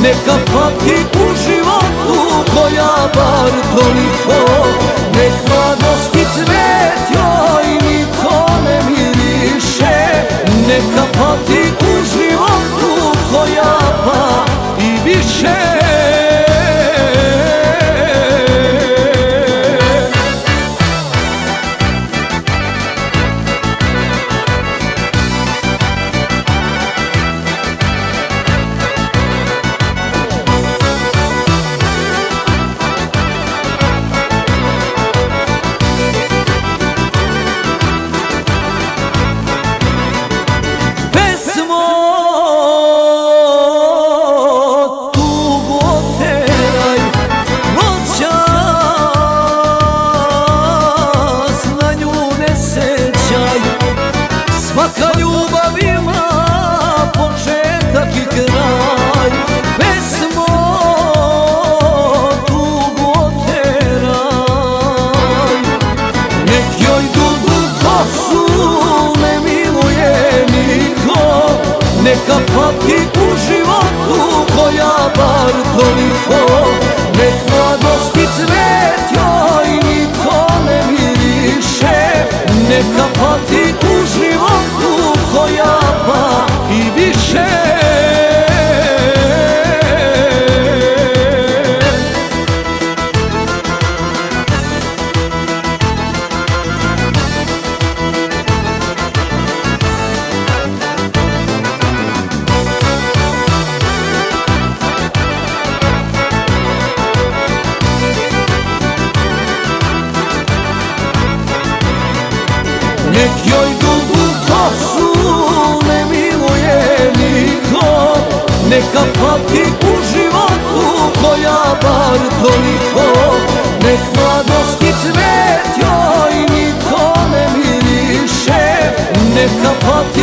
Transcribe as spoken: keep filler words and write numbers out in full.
neka pati u životu koja bar toliko. Nek mladosti cvet joj niko ne miriše, neka pati u životu koja pa i više. Svaka ljubav ima početak i kraj, pesmo tugu oteraj. Nek joj dugu kosu ne miluje niko, neka pati u životu koja bar toliko. Nek mladosti cvet joj niko ne miriše, neka pati u životu koja pa i više. Nek joj dugu kosu ne miluje niko, neka pati u životu koja bar toliko. Nek mladosti cvet joj niko ne miriše, neka pati